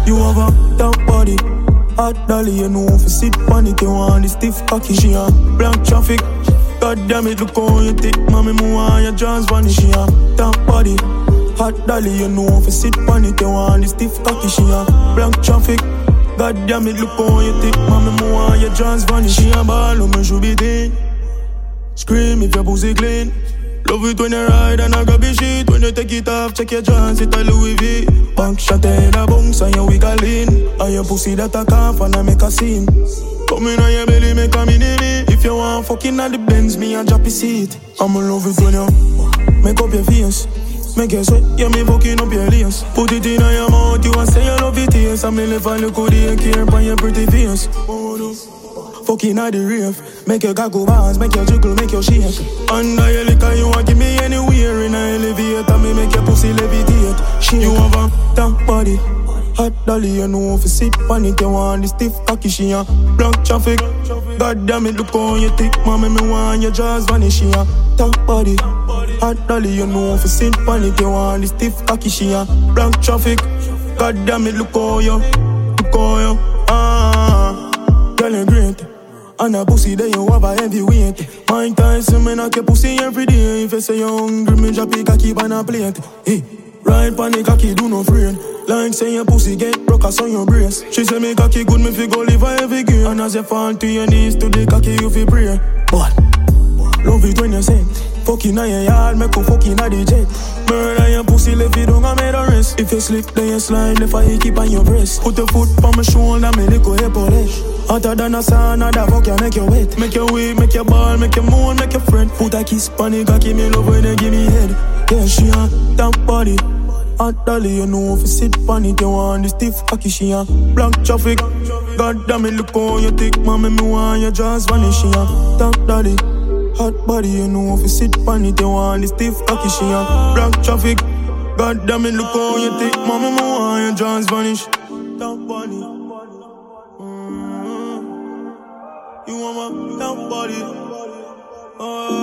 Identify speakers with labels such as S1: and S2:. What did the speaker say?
S1: You have a top body, hot dolly, you know if you sit on it, you want the stiff cocky. She a blank traffic. God damn it, look how you take, mommy, move your jaws vanish. She a top body, hot dolly, you know if you sit on it, you want the stiff cocky. She a blank traffic. God damn it, look how you take, mommy, move your jaws vanish. She a ball, me should be there. Scream if your pussy clean. Love it when you ride and I grab your shit. When you take it off, check your chance, it a Louis V. Bank shot head a bounce and you wiggle in. And your pussy that a cough and I make a scene. Come in on your belly, make a mini-me. If you want fucking at the Benz, me and drop your seat. I'ma love it when you make up your face. Make you sweat, yeah, me fucking up your lace. Put it in your mouth, you want say you love it, yes. I'm in the fan, look how they care upon your pretty face. Oh, no. Fucking at the rave. Make your cock go bounce, make your jiggle, make your shake. Under your liquor, you want give me anywhere in a elevator. Me make your pussy levitate. Shake. You have a top body, hot dolly, you know if you sit on it, you want the stiff cocky. She a blank traffic. God damn it, look how you thick, mommy, me want your jaws vanish. She a top body, hot dolly, you know if you sit on it, you want the stiff cocky. She a blank traffic. God damn it, look how you, girl you great. And a pussy that you have a heavy weight. Mine time, so me knock your pussy every day. If you say you're hungry, me drop your cocky on a plate. Hey, ride pon the cocky, do no friend. Like say your pussy get broke on your brace. She say me cocky good, me fi go live a heavy game. And as you fall to your knees to the cocky, you fi pray. But love it when you say fucking on your yard, make you fucking on the jet. Murder your pussy, left it down and made a rest. If you slip, then you slide, left a keep on your breast. Put your foot on my shoulder, me lick your polish. Hotter than a sauna, that fuck you make you wet. Make you weak, make you ball, make you moan, make you friend. Put a kiss on the cocky, me love when they give me head. Yeah, she a top body, hot dolly, you know if you sit on it, you want the stiff cocky. She a blank traffic. God damn it, look how you thick, mommy, me want your jaws vanish. She a top dolly, hot body, you know if you sit on it, you want the stiff cocky. She a blank traffic. God damn it, look how you thick, mommy, me want your jaws vanish. Top body. You want my top body.